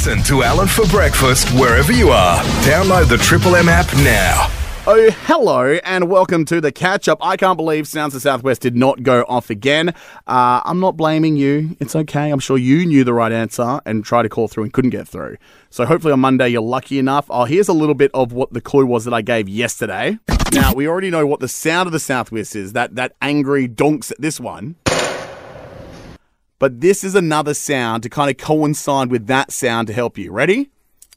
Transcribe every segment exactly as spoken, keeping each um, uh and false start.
Listen to Alan for breakfast wherever you are. Download the Triple M app now. Oh, hello, and welcome to the catch-up. I can't believe Sounds of Southwest did not go off again. Uh, I'm not blaming you. It's okay. I'm sure you knew the right answer and tried to call through and couldn't get through. So hopefully on Monday you're lucky enough. Oh, here's a little bit of what the clue was that I gave yesterday. Now, we already know what the sound of the Southwest is, that, that angry donks at this one. But this is another sound to kind of coincide with that sound to help you. Ready?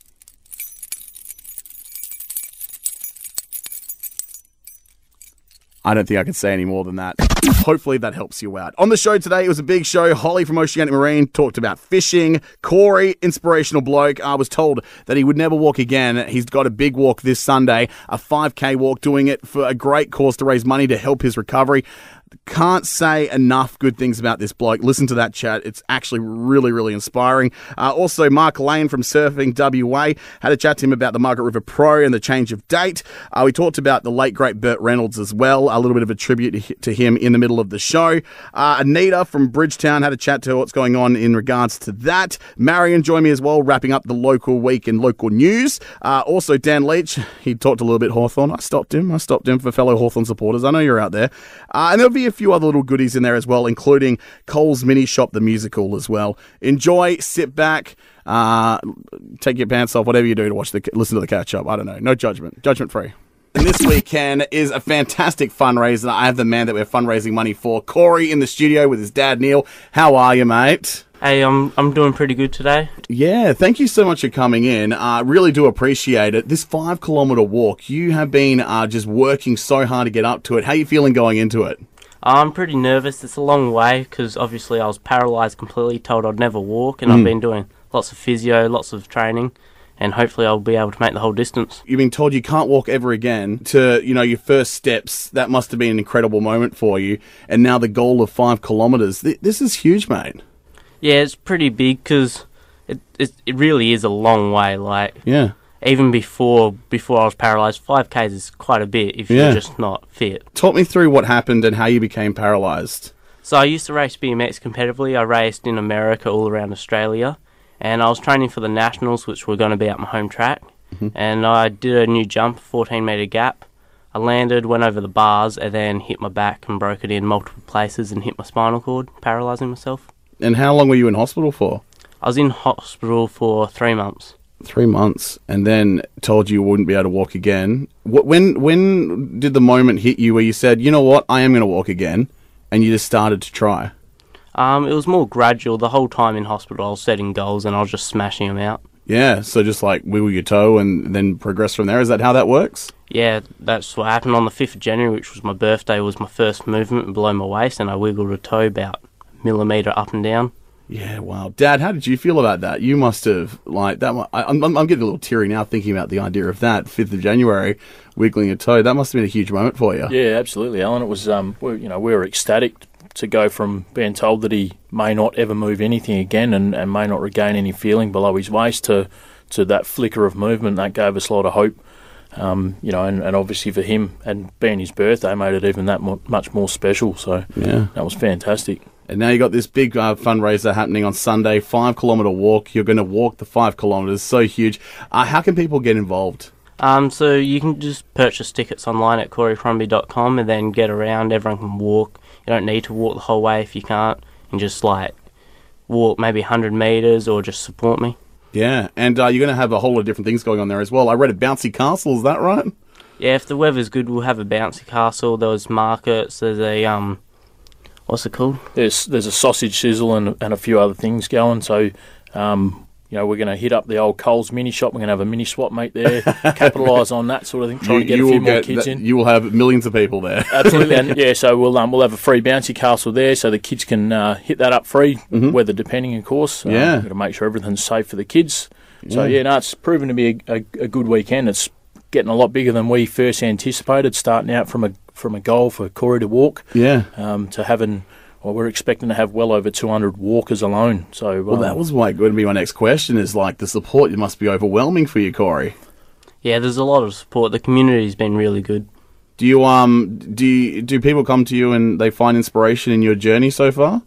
I don't think I can say any more than that. Hopefully that helps you out. On the show today, it was a big show. Holly from Oceanic Marine talked about fishing. Corey, inspirational bloke, I was told that he would never walk again. He's got a big walk this Sunday, a five K walk, doing it for a great cause to raise money to help his recovery. Can't say enough good things about this bloke. Listen to that chat. It's actually really, really inspiring. Uh, also, Mark Lane from Surfing W A had a chat to him about the Margaret River Pro and the change of date. Uh, we talked about the late, great Burt Reynolds as well. A little bit of a tribute to, to him in the middle of the show. Uh, Anita from Bridgetown had a chat to what's going on in regards to that. Marion joined me as well, wrapping up the local week and local news. Uh, also, Dan Leach, he talked a little bit Hawthorn. I stopped him. I stopped him for fellow Hawthorn supporters. I know you're out there. Uh, and there'll be a few other little goodies in there as well, including Cole's Mini Shop, the musical as well. Enjoy, sit back, uh, take your pants off, whatever you do to watch the listen to the catch up. I don't know. No judgment. Judgment free. And this weekend is a fantastic fundraiser. I have the man that we're fundraising money for, Corey, in the studio with his dad, Neil. How are you, mate? Hey, I'm I'm doing pretty good today. Yeah, thank you so much for coming in. I uh, really do appreciate it. This five kilometre walk, you have been uh, just working so hard to get up to it. How are you feeling going into it? I'm pretty nervous. It's a long way because obviously I was paralysed completely, told I'd never walk, and mm. I've been doing lots of physio, lots of training, and hopefully I'll be able to make the whole distance. You've been told you can't walk ever again. To, you know, your first steps, that must have been an incredible moment for you. And now the goal of five kilometres. Th- this is huge, mate. Yeah, it's pretty big because it, it it really is a long way. Like, yeah. Even before before I was paralysed, five Ks is quite a bit if yeah. you're just not fit. Talk me through what happened and how you became paralysed. So I used to race B M X competitively. I raced in America, all around Australia, and I was training for the Nationals, which were going to be at my home track. Mm-hmm. And I did a new jump, fourteen metre gap. I landed, went over the bars, and then hit my back and broke it in multiple places and hit my spinal cord, paralysing myself. And how long were you in hospital for? I was in hospital for three months. Three months, and then told you wouldn't be able to walk again. When when did the moment hit you where you said, you know what, I am going to walk again, and you just started to try? Um, it was more gradual. The whole time in hospital, I was setting goals and I was just smashing them out. Yeah, so just like wiggle your toe and then progress from there. Is that how that works? Yeah, that's what happened on the fifth of January, which was my birthday, was my first movement below my waist, and I wiggled a toe about a millimetre up and down. Yeah, wow. Dad, how did you feel about that? You must have, like, that. I, I'm, I'm getting a little teary now thinking about the idea of that, fifth of January, wiggling a toe. That must have been a huge moment for you. Yeah, absolutely, Alan. It was, um, we, you know, we were ecstatic to go from being told that he may not ever move anything again and, and may not regain any feeling below his waist to, to that flicker of movement. That gave us a lot of hope, um, you know, and, and obviously for him, and being his birthday, made it even that mo- much more special. So yeah, that was fantastic. And now you got this big uh, fundraiser happening on Sunday, five kilometre walk. You're going to walk the five kilometres, so huge. Uh, how can people get involved? Um, so you can just purchase tickets online at corey crombie dot com and then get around. Everyone can walk. You don't need to walk the whole way if you can't. And just like walk maybe one hundred metres or just support me. Yeah, and uh, you're going to have a whole lot of different things going on there as well. I read a bouncy castle, is that right? Yeah, if the weather's good, we'll have a bouncy castle. There's markets, there's a... um. What's it called? There's there's a sausage sizzle and and a few other things going. So, um, you know, we're going to hit up the old Cole's Mini Shop. We're going to have a mini swap meet there, capitalise on that sort of thing, try you, to get a few more kids that, in. You will have millions of people there. Absolutely, and yeah, so we'll um, we'll have a free bouncy castle there, so the kids can uh, hit that up free, mm-hmm. weather depending, of course. Um, yeah, we've got to make sure everything's safe for the kids. So yeah, no, it's proven to be a, a, a good weekend. It's getting a lot bigger than we first anticipated. Starting out from a from a goal for Corey to walk, yeah, um, to having. Well, we're expecting to have well over two hundred walkers alone. So, well, um, that was my, going to be my next question. Is like the support must be overwhelming for you, Corey. Yeah, there's a lot of support. The community's been really good. Do you um do you, do people come to you and they find inspiration in your journey so far?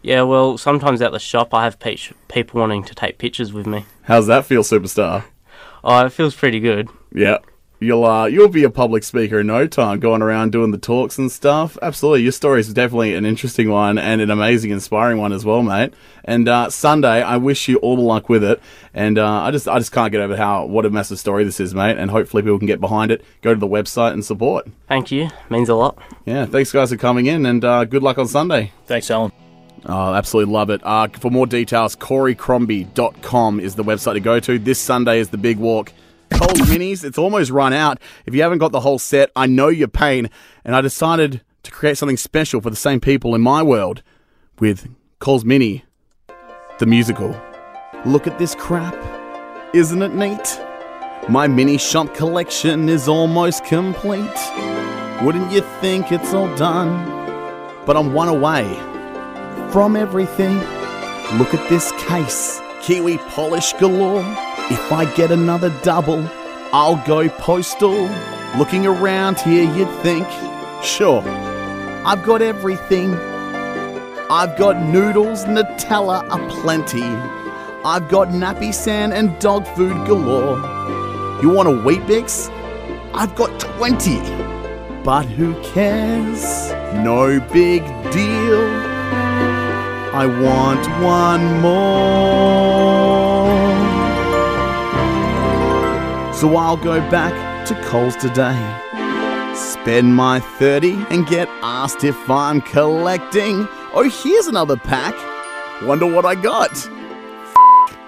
Yeah, well, sometimes at the shop I have pe- people wanting to take pictures with me. How's that feel, superstar? Oh, it feels pretty good. Yeah. You'll uh, you'll be a public speaker in no time, going around doing the talks and stuff. Absolutely. Your story is definitely an interesting one and an amazing, inspiring one as well, mate. And uh, Sunday, I wish you all the luck with it. And uh, I just I just can't get over how what a massive story this is, mate. And hopefully people can get behind it, go to the website and support. Thank you. Means a lot. Yeah, thanks guys for coming in, and uh, good luck on Sunday. Thanks, Alan. Oh, absolutely love it. Uh, for more details, corey crombie dot com is the website to go to. This Sunday is the big walk. Coles Minis, it's almost run out. If you haven't got the whole set, I know your pain, and I decided to create something special for the same people in my world with Coles Mini, the musical. Look at this crap. Isn't it neat? My mini shop collection is almost complete. Wouldn't you think it's all done? But I'm one away from everything. Look at this case. Kiwi polish galore. If I get another double, I'll go postal. Looking around here, you'd think, sure, I've got everything. I've got noodles, Nutella aplenty. I've got nappy sand and dog food galore. You want a Weet-Bix? I've got twenty. But who cares? No big deal. I want one more. So I'll go back to Coles today, spend my thirty and get asked if I'm collecting. Oh, here's another pack. Wonder what I got. F-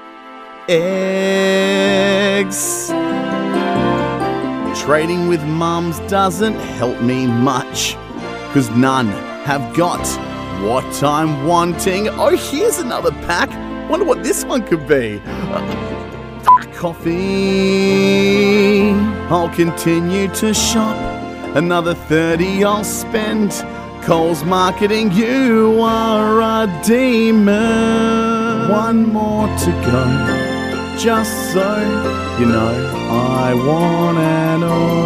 eggs. Trading with mums doesn't help me much, 'cause none have got what I'm wanting. Oh, here's another pack. Wonder what this one could be. Uh, Coffee. I'll continue to shop. Another thirty I'll spend. Coles marketing, you are a demon. One more to go. Just so you know, I want an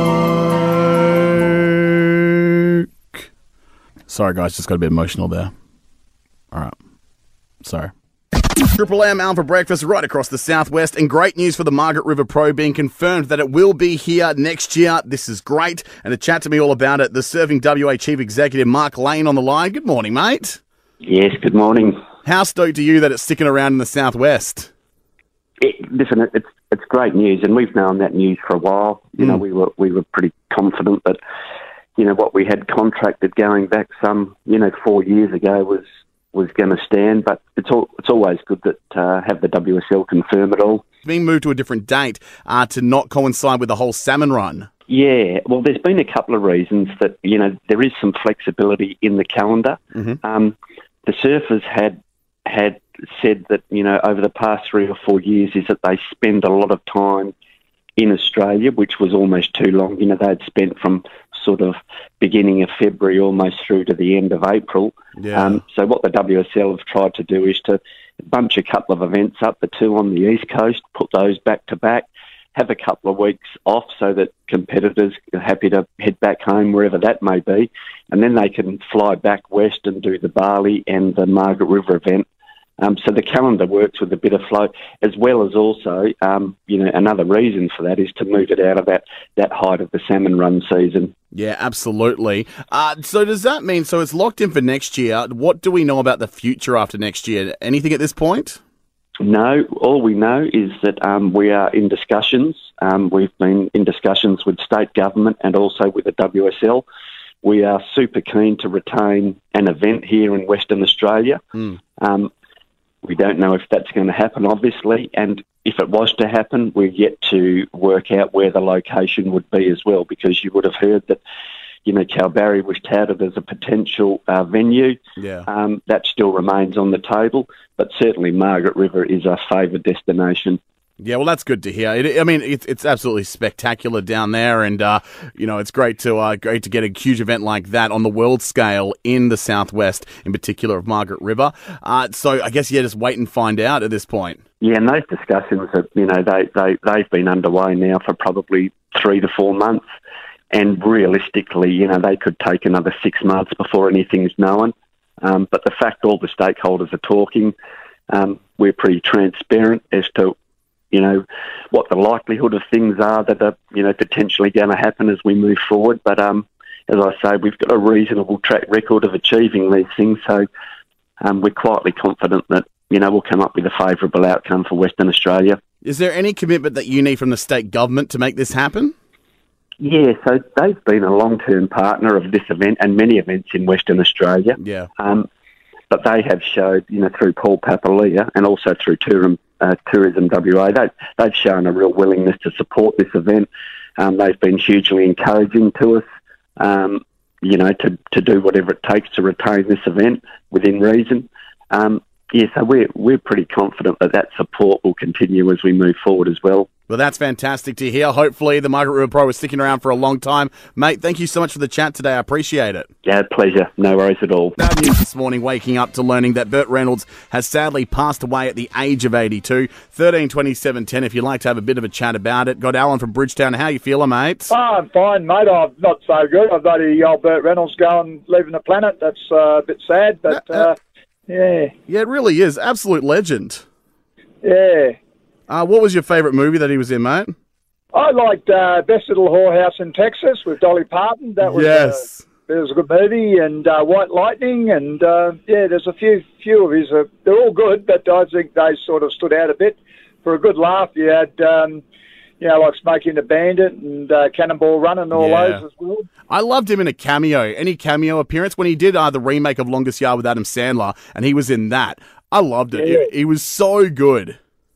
oak. Sorry guys, just got a bit emotional there. Alright. Sorry. Triple M out for breakfast right across the southwest, and great news for the Margaret River Pro being confirmed that it will be here next year. This is great, and to chat to me all about it, the Serving W A Chief Executive Mark Lane on the line. Good morning, mate. Yes, good morning. How stoked are you that it's sticking around in the southwest? It, listen, it's it's great news, and we've known that news for a while. You mm. know, we were we were pretty confident that, you know, what we had contracted going back some, you know, four years ago was. was going to stand, but it's all, it's always good that uh, have the W S L confirm it all. It's being moved to a different date uh, to not coincide with the whole salmon run. Yeah, well, there's been a couple of reasons that, you know, there is some flexibility in the calendar. Mm-hmm. Um, the surfers had had said that, you know, over the past three or four years is that they spend a lot of time in Australia, which was almost too long. You know, they'd spent from sort of beginning of February almost through to the end of April. Yeah. Um, so what the W S L have tried to do is to bunch a couple of events up, the two on the East Coast, put those back to back, have a couple of weeks off so that competitors are happy to head back home, wherever that may be, and then they can fly back west and do the Bali and the Margaret River event. Um, so the calendar works with a bit of flow, as well as also, um, you know, another reason for that is to move it out of that, that height of the salmon run season. Yeah, absolutely. Uh, so does that mean, so it's locked in for next year. What do we know about the future after next year? Anything at this point? No, all we know is that um, we are in discussions. Um, we've been in discussions with state government and also with the W S L. We are super keen to retain an event here in Western Australia. Mm. Um, We don't know if that's going to happen, obviously, and if it was to happen, we're yet to work out where the location would be as well, because you would have heard that, you know, Kalbarri was touted as a potential uh, venue. Yeah. Um, that still remains on the table, but certainly Margaret River is our favoured destination. Yeah, well, that's good to hear. It, I mean, it's it's absolutely spectacular down there, and uh, you know, it's great to uh, great to get a huge event like that on the world scale in the southwest, in particular of Margaret River. Uh, so, I guess yeah, just wait and find out at this point. Yeah, and those discussions, are, you know, they they they've been underway now for probably three to four months, and realistically, you know, they could take another six months before anything's known. Um, but the fact all the stakeholders are talking, um, we're pretty transparent as to, you know, what the likelihood of things are that are, you know, potentially going to happen as we move forward. But um, as I say, we've got a reasonable track record of achieving these things, so um, we're quietly confident that, you know, we'll come up with a favourable outcome for Western Australia. Is there any commitment that you need from the state government to make this happen? Yeah, so they've been a long-term partner of this event and many events in Western Australia. Yeah. Um, but they have showed, you know, through Paul Papalia and also through Tourism, uh, Tourism W A, they, they've shown a real willingness to support this event. Um, they've been hugely encouraging to us, um, you know, to, to do whatever it takes to retain this event within reason. Um, yeah, so we're, we're pretty confident that that support will continue as we move forward as well. Well, that's fantastic to hear. Hopefully the Margaret River Pro is sticking around for a long time. Mate, thank you so much for the chat today. I appreciate it. Yeah, pleasure. No worries at all. Bad news this morning, waking up to learning that Burt Reynolds has sadly passed away at the age of eighty-two. thirteen twenty-seven ten, if you'd like to have a bit of a chat about it. Got Alan from Bridgetown. How you feeling, mate? Oh, I'm fine, mate. I'm not so good. I've got the old Burt Reynolds going, leaving the planet. That's uh, a bit sad, but Uh, uh, yeah. Yeah, it really is. Absolute legend. Yeah. Uh, what was your favourite movie that he was in, mate? I liked uh, Best Little Whorehouse in Texas with Dolly Parton. That was Yes. uh, it was a good movie, and uh, White Lightning, and uh, yeah, there's a few few of his. Uh, they're all good, but I think they sort of stood out a bit for a good laugh. You had, um, you know, like Smokey the Bandit and uh, Cannonball Run and all Yeah. those as well. I loved him in a cameo. Any cameo appearance when he did uh, the remake of Longest Yard with Adam Sandler, and he was in that. I loved it. Yeah. He, he was so good.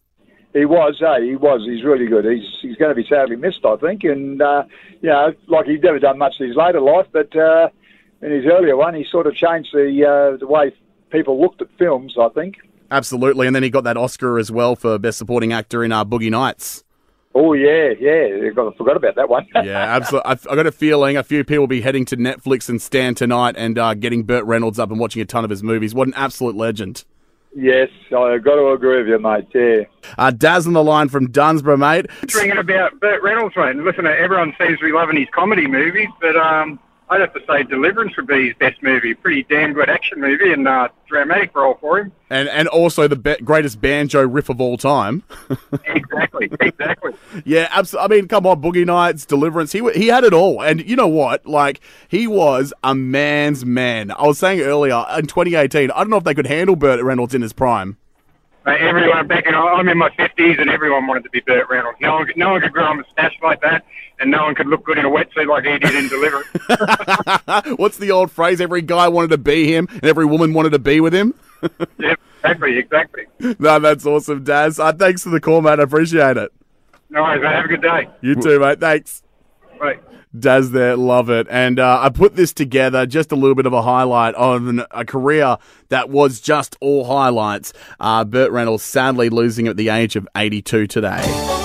He was, eh? He was. He's really good. He's he's going to be sadly missed, I think. And, uh, you know, like he's never done much in his later life, but uh, in his earlier one, he sort of changed the uh, the way people looked at films, I think. Absolutely. And then he got that Oscar as well for Best Supporting Actor in uh, Boogie Nights. Oh, yeah, yeah. I forgot about that one. Yeah, absolutely. I've, I've got a feeling a few people will be heading to Netflix and Stan tonight and uh, getting Burt Reynolds up and watching a ton of his movies. What an absolute legend. Yes, I've got to agree with you, mate, yeah. Uh, Daz on the line from Dunsborough, mate. Ringing about Burt Reynolds, mate. Listen, everyone seems to be loving his comedy movies, but um, I'd have to say Deliverance would be his best movie. Pretty damn good action movie and uh, dramatic role for him. And and also the be- greatest banjo riff of all time. Exactly, exactly. Yeah, absolutely. I mean, come on, Boogie Nights, Deliverance. He w- he had it all. And you know what? Like, he was a man's man. I was saying earlier, in twenty eighteen, I don't know if they could handle Burt Reynolds in his prime. Mate, everyone back in, I'm in my fifties and everyone wanted to be Burt Reynolds. No one, no one could grow a moustache like that, and no one could look good in a wetsuit like he did in Deliverance. What's the old phrase? Every guy wanted to be him, and every woman wanted to be with him. Yeah, exactly, exactly. No, that's awesome, Daz. Uh, thanks for the call, mate. I appreciate it. No worries, mate. Have a good day. You too, mate. Thanks. Bye. Daz there, love it. And uh, I put this together, just a little bit of a highlight on a career that was just all highlights. Uh, Burt Reynolds sadly losing at the age of eighty-two today.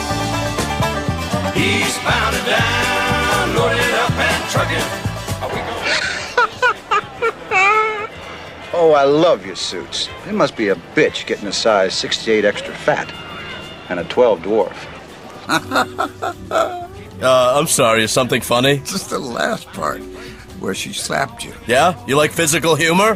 He's bound and down, loaded up and trucking. Oh, I love your suits. It must be a bitch getting a size sixty-eight extra fat and a twelve dwarf. Uh, I'm sorry, is something funny? Just the last part where she slapped you. Yeah? You like physical humor?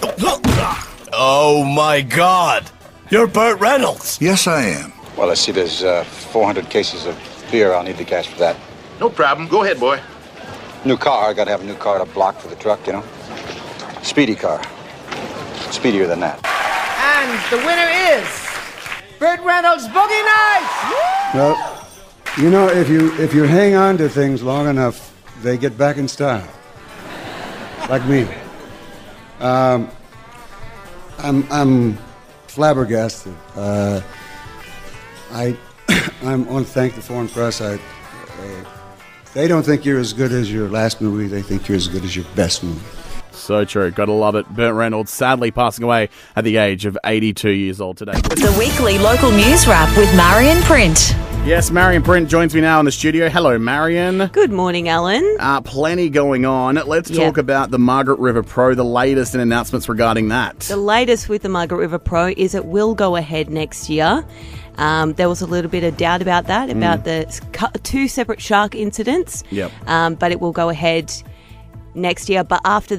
Oh my God! You're Burt Reynolds! Yes, I am. Well, I see there's uh, four hundred cases of beer. I'll need the cash for that. No problem. Go ahead, boy. New car. I gotta have a new car to block for the truck, you know? Speedy car. Speedier than that. And the winner is Burt Reynolds Boogie Nights! Well, you know, if you if you hang on to things long enough, they get back in style. Like me. Um, I'm I'm flabbergasted. Uh, I I want to thank the foreign press. I, uh, they don't think you're as good as your last movie. They think you're as good as your best movie. So true. Gotta love it. Burt Reynolds sadly passing away at the age of eighty-two years old today. The weekly local news wrap with Marion Print. Yes, Marion Print joins me now in the studio. Hello, Marion. Good morning, Alan. Uh, plenty going on. Let's Yep. talk about the Margaret River Pro, the latest in announcements regarding that. The latest with the Margaret River Pro is it will go ahead next year. Um, there was a little bit of doubt about that, about Mm. the cu- two separate shark incidents. Yep. Um, but it will go ahead next year. But after that,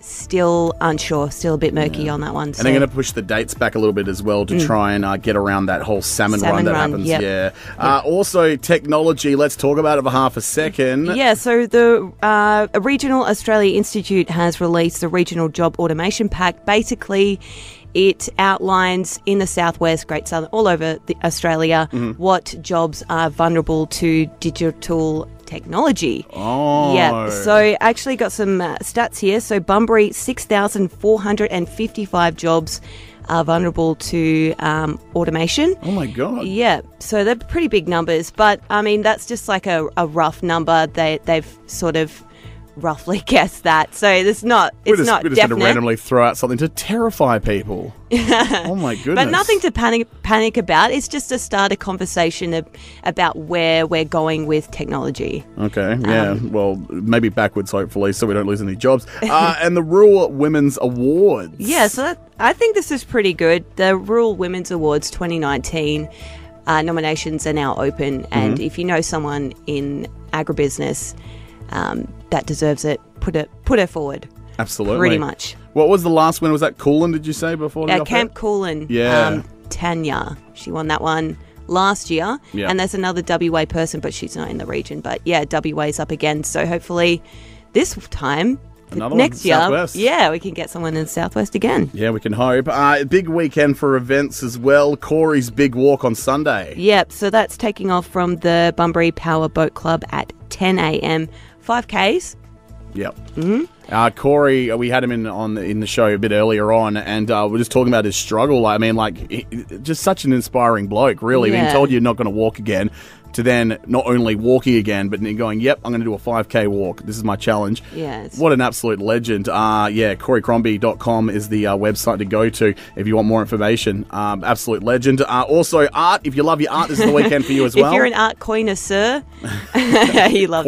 still unsure, still a bit murky on that one. And so. they're going to push the dates back a little bit as well to Mm. try and uh, get around that whole salmon, Salmon run that run, happens. yep. Yeah. Uh, also, technology. Let's talk about it for half a second. Yeah, so the uh, Regional Australia Institute has released the Regional Job Automation Pact. Basically, it outlines in the southwest, Great Southern, all over the Australia, Mhm. what jobs are vulnerable to digital technology. Oh. Yeah, so actually got some uh, stats here. So Bunbury, six thousand four hundred fifty-five jobs are vulnerable to um, automation. Oh my God. Yeah, so they're pretty big numbers, but I mean, that's just like a, a rough number. They, they've sort of roughly guessed that. So it's not, it's We're just, not we're just going to definite. randomly throw out something to terrify people. Oh my goodness. But nothing to panic panic about. It's just to start a conversation ab- about where we're going with technology. Okay, yeah. Um, well, maybe backwards, hopefully, so we don't lose any jobs. Uh, and the Rural Women's Awards. Yeah, so that, I think this is pretty good. The Rural Women's Awards twenty nineteen uh, nominations are now open, and Mhm. if you know someone in agribusiness um, that deserves it, put it put her forward. Absolutely. Pretty much. What was the last winner? Was that Coolin, did you say, before? the Uh, offer? Camp Coolin, Yeah. um, Tanya, she won that one last year. Yeah. And there's another W A person, but she's not in the region. But yeah, W A's up again. So hopefully this time, Another one, next year, Southwest. yeah, we can get someone in the Southwest again. Yeah, we can hope. Uh, big weekend for events as well. Corey's Big Walk on Sunday. Yep, so that's taking off from the Bunbury Power Boat Club at ten a.m. five Ks. Yep. Mm-hmm. Uh, Corey, uh, we had him in on in the show a bit earlier on, and uh, we're just talking about his struggle. I mean, like, he, just such an inspiring bloke, really. Being Yeah. told you're not going to walk again, to then not only walking again, but then going, yep, I'm going to do a five K walk. This is my challenge. Yeah, it's- What an absolute legend. Uh, yeah, corey crombie dot com is the uh, website to go to if you want more information. Um, absolute legend. Uh, also, art. If you love your art, this is the weekend for you as well. If you're an art connoisseur, you love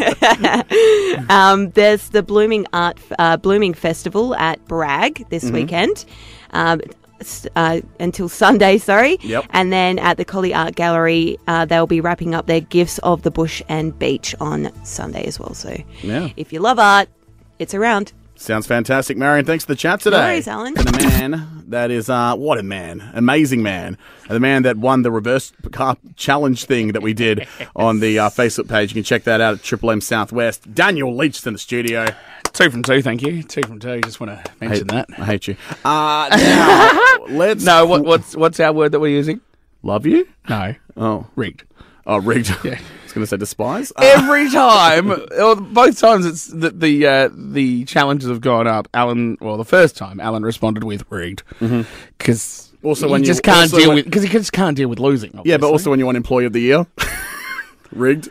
that. um, there's the Blooming Art uh, Blooming Festival at Bragg this Mhm. weekend. Um, s- uh, until Sunday, sorry. Yep. And then at the Collie Art Gallery, uh, they'll be wrapping up their Gifts of the Bush and Beach on Sunday as well. So Yeah. if you love art, it's around. Sounds fantastic, Marion. Thanks for the chat today. No worries, Alan. And the man that is, uh, what a man, amazing man, and the man that won the reverse car challenge thing that we did on the uh, Facebook page. You can check that out at Triple M Southwest. Daniel Leach's in the studio. Two from two, thank you. Two from two. Just want to mention hate, that. I hate you. Uh, now, let's. No, what, what's what's our word that we're using? Love you? No. Oh, rigged. Oh, rigged. Yeah. I was going to say despise. Uh, Every time, or both times, it's the the, uh, the challenges have gone up. Alan, well, the first time Alan responded with rigged because Also he when you- just can't also deal when- with because he just can't deal with losing. yeah, but obviously. also when you want Employee of the Year. Rigged.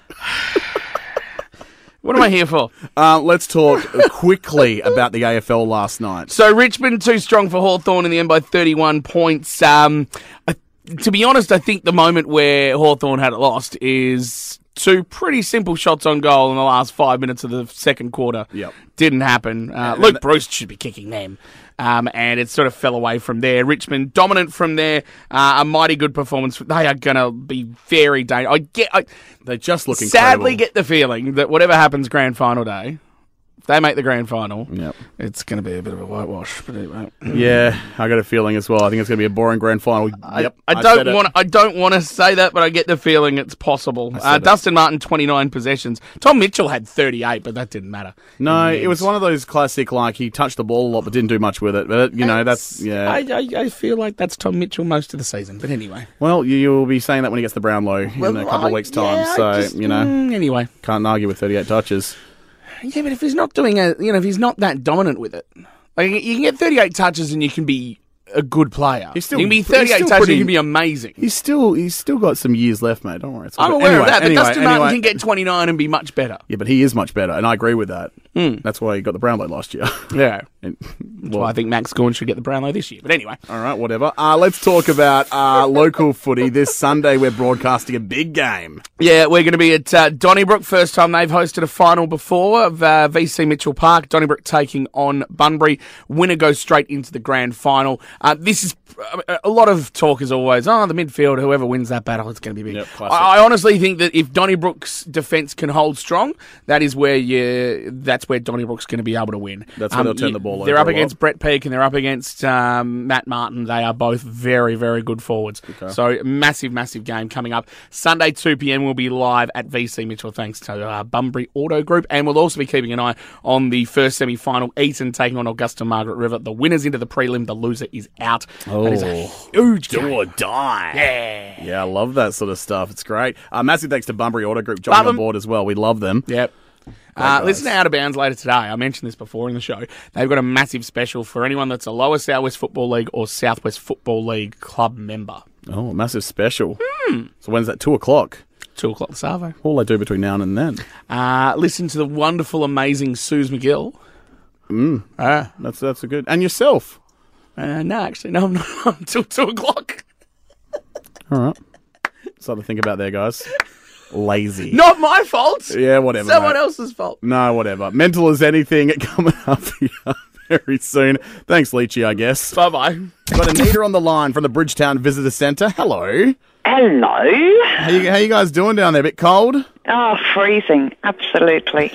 What am I here for? Uh, let's talk quickly about the A F L last night. So Richmond too strong for Hawthorn in the end by thirty-one points. Um, I, to be honest, I think the moment where Hawthorn had it lost is two pretty simple shots on goal in the last five minutes of the second quarter. Yep. Didn't happen. Uh, And- Luke Bruce should be kicking them. Um, and it sort of fell away from there. Richmond dominant from there. Uh, a mighty good performance. They are going to be very dangerous. I get. I, they just look sadly incredible. get the feeling that whatever happens grand final day, if they make the grand final, Yep. it's going to be a bit of a whitewash. But it won't. Yeah, I got a feeling as well. I think it's going to be a boring grand final. I, yep, I said don't it. want. I don't want to say that, but I get the feeling it's possible. I said Uh, it. Dustin Martin, twenty-nine possessions. Tom Mitchell had thirty-eight, but that didn't matter. No, in the it was end. one of those classic, like, he touched the ball a lot but didn't do much with it. But, you know, that's, yeah. I, I, I feel like that's Tom Mitchell most of the season. But anyway, Well, you, you'll be saying that when he gets the Brownlow Well, in a couple I- of weeks' time. yeah, I so, just- you know, mm, anyway, can't argue with thirty-eight touches. yeah, but if he's not doing a, you know, if he's not that dominant with it, like you can get thirty-eight touches and you can be a good player. He's still- you can be he's thirty-eight still touches, pretty- you can be amazing. He's still he's still got some years left, mate. Don't worry. It's I'm okay. aware Anyway, of that, but anyway, Dustin Martin anyway. can get twenty-nine and be much better. Yeah, but he is much better, and I agree with that. Mm. That's why he got the Brownlow last year. Yeah. And, That's why I think Max Gorn should get the Brownlow this year. But anyway. All right, whatever. Uh, let's talk about uh, local footy. This Sunday, we're broadcasting a big game. Yeah, we're going to be at uh, Donnybrook. First time they've hosted a final before of uh, V C Mitchell Park. Donnybrook taking on Bunbury. Winner goes straight into the grand final. Uh, this is a lot of talk is always, oh, the midfield, whoever wins that battle, it's going to be big. Yep, classic. I, I honestly think that if Donnybrook's defence can hold strong, that is where you, that's where Donnybrook's going to be able to win. That's where they'll turn the ball over They're up a lot. against Brett Peake and they're up against um, Matt Martin. They are both very, very good forwards. Okay. So massive, massive game coming up. Sunday, two p.m. will be live at V C Mitchell, thanks to uh, Bunbury Auto Group. And we'll also be keeping an eye on the first semi-final, Eton taking on Augusta Margaret River. The winner's into the prelim, the loser is out. Oh. That is a huge Do game. or die. Yeah. Yeah, I love that sort of stuff. It's great. Uh, massive thanks to Bunbury Auto Group joining Love 'em. on board as well. We love them. Yep. Uh, listen to Out of Bounds later today. I mentioned this before in the show. They've got a massive special for anyone that's a Lower Southwest Football League or Southwest Football League club member. Oh, a massive special. Hmm. So when's that? Two o'clock? Two o'clock this Arvo. All they do between now and then. Uh, listen to the wonderful, amazing Suze McGill. Mm. Ah, that's that's a good. And yourself? Uh, no, actually, no, I'm not until two o'clock. All right. Something to think about there, guys. Lazy. Not my fault. Yeah, whatever. Someone mate. else's fault. No, whatever. Mental as anything coming up here very soon. Thanks, Leachy, I guess. Bye bye. Got Anita on the line from the Bridgetown Visitor Centre. Hello. Hello. How you, how you guys doing down there? A bit cold? Oh, freezing. Absolutely.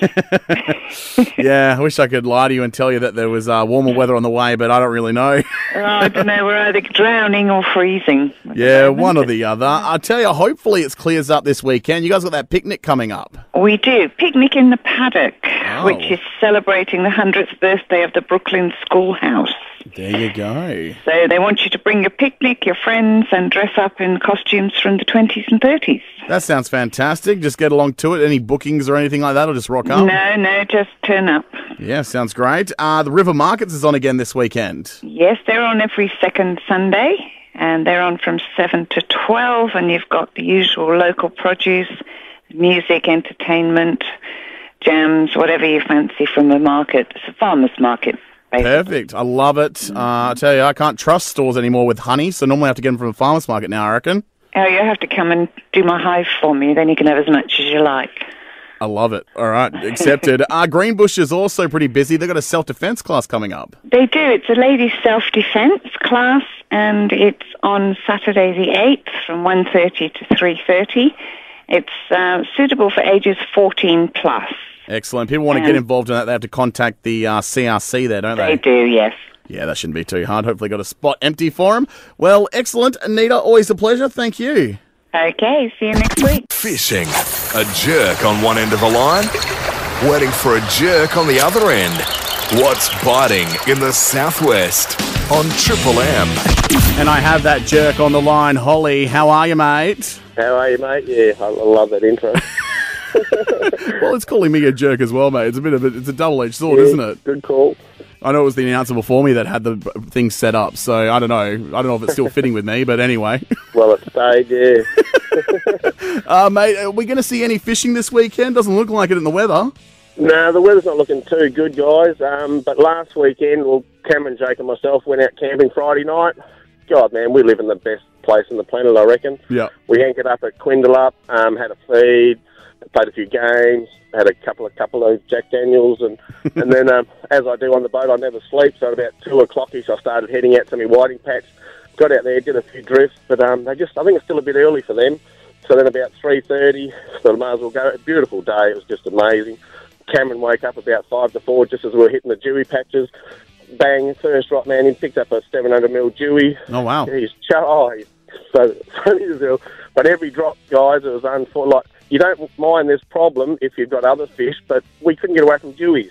Yeah, I wish I could lie to you and tell you that there was uh, warmer weather on the way, but I don't really know. Oh, I don't know. We're either drowning or freezing. Yeah, one or the other. I tell you, hopefully it clears up this weekend. You guys got that picnic coming up. We do. Picnic in the Paddock, Oh. which is celebrating the hundredth birthday of the Brooklyn Schoolhouse. There you go. So they want you to bring your picnic, your friends, and dress up in costumes from the twenties and thirties. That sounds fantastic. Just get along to it. Any bookings or anything like that, or just rock up? No, no, just turn up. Yeah, sounds great. Uh, the River Markets is on again this weekend. Yes, they're on every second Sunday, and they're on from seven to twelve, and you've got the usual local produce, music, entertainment, jams, whatever you fancy from the market. It's a farmer's market. Perfect. I love it. Uh, I tell you, I can't trust stores anymore with honey, so normally I have to get them from a farmer's market now, I reckon. Oh, you have to come and do my hive for me, then you can have as much as you like. I love it. All right, accepted. uh, Greenbush is also pretty busy. They've got a self-defense class coming up. They do. It's a ladies' self-defense class, and it's on Saturday the eighth from one thirty to three thirty. It's uh, suitable for ages fourteen plus. Excellent. People want to Um, get involved in that, they have to contact the uh, C R C there, don't they? They do, yes. Yeah, that shouldn't be too hard. Hopefully got a spot empty for them. Well, excellent. Anita, always a pleasure. Thank you. Okay, see you next week. Fishing. A jerk on one end of a line, waiting for a jerk on the other end. What's biting in the southwest on Triple M? And I have that jerk on the line. Holly, how are you, mate? How are you, mate? Yeah, I, I love that intro. Well, it's calling me a jerk as well, mate. It's a bit of a, it's a double-edged sword, Yeah, isn't it? Good call. I know it was the announcer before me that had the thing set up, so I don't know. I don't know if it's still fitting with me, but anyway. Well, it stayed, yeah. uh, mate, are we going to see any fishing this weekend? Doesn't look like it in the weather. No, the weather's not looking too good, guys. Um, but last weekend, well, Cameron, Jake and myself went out camping Friday night. God, man, we live in the best place on the planet, I reckon. Yeah. We anchored up at Quindalup, um, had a feed, played a few games, had a couple of couple of Jack Daniels, and and then um, as I do on the boat, I never sleep. So at about two o'clockish, I started heading out to my whiting patch. Got out there, did a few drifts, but um, they just I think it's still a bit early for them. So then about three thirty, so I might as well go. A beautiful day, it was just amazing. Cameron woke up about five to four, just as we were hitting the dewy patches. Bang! First right man, he picked up a seven hundred mil dewy. Oh wow! He's ch- oh, he's so funny as hell. But every drop, guys, it was unfor- like. You don't mind this problem if you've got other fish, but we couldn't get away from dewies.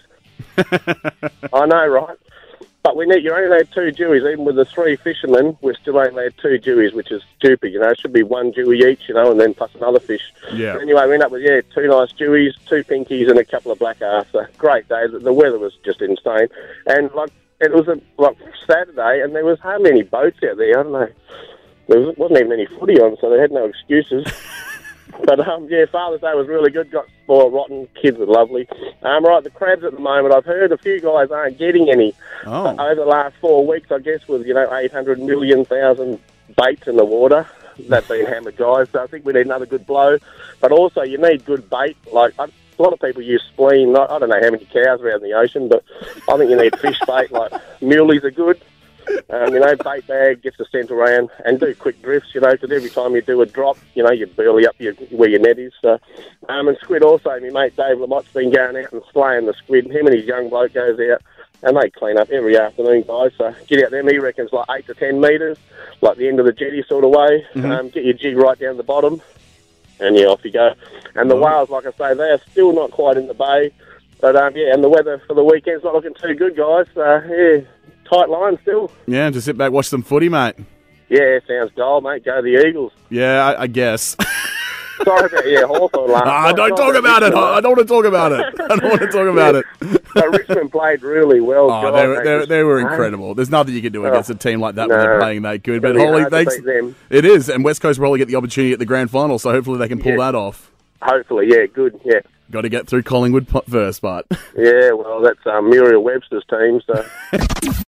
I know, right? But we need, you only had two dewies. Even with the three fishermen, we still only had two dewies, which is stupid, you know. It should be one dewey each, you know, and then plus another fish. Yeah. But anyway, we ended up with, yeah, two nice dewies, two pinkies, and a couple of black arse. So great day. The weather was just insane. And, like, it was, a, like, Saturday, and there was hardly any boats out there. I don't know. There was, wasn't even any footy on, so they had no excuses. But, um, yeah, Father's Day was really good. Got spoiled rotten. Kids are lovely. Um, right, the crabs at the moment, I've heard a few guys aren't getting any. Oh. Uh, over the last four weeks, I guess, with, you know, eight hundred million thousand baits in the water. That's been hammered, guys. So I think we need another good blow. But also, you need good bait. Like, I, a lot of people use spleen. I, I don't know how many cows are out in the ocean, but I think you need fish bait. Like, muleys are good. um, you know, bait bag, get the centre around, and do quick drifts, you know, because every time you do a drop, you know, you burley up your, where your net is. So, um, and squid also, my mate Dave Lamott's been going out and slaying the squid. Him and his young bloke goes out, and they clean up every afternoon, guys. So get out there, he reckons like eight to ten metres, like the end of the jetty sort of way. Mm-hmm. Um, get your jig right down the bottom, and yeah, off you go. And the whales, like I say, they are still not quite in the bay. But, um, yeah, and the weather for the weekend's not looking too good, guys. Uh, yeah, tight line still. Yeah, just sit back, watch some footy, mate. Yeah, sounds gold, mate. Go the Eagles. Yeah, I, I guess. Sorry about, yeah, Hawthorn last Ah, night. don't talk about it. I don't want to talk about it. I don't want to talk about it. So Richmond played really well. Oh, God, they, were, they, just- they were incredible. There's nothing you can do against a team like that when No. they're playing that good. But It'll be Holly, hard to thanks. beat them. It is, and West Coast will probably get the opportunity at the grand final, so hopefully they can pull Yeah. that off. Hopefully, yeah, good, yeah. Got to get through Collingwood po- first, but. Yeah, well, that's um, Muriel Webster's team, so...